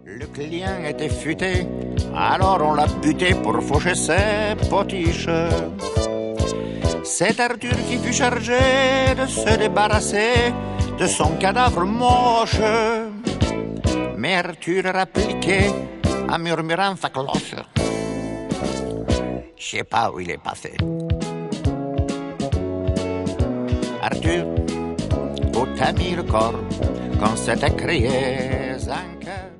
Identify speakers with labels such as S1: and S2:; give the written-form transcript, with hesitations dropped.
S1: Le client était futé, alors on l'a buté pour faucher ses potiches. C'est Arthur qui fut chargé de se débarrasser de son cadavre moche. Mais Arthur rappliquait en murmurant sa cloche. Je sais pas où il est passé. Arthur, où t'as mis le corps quand c'était crié Zanka?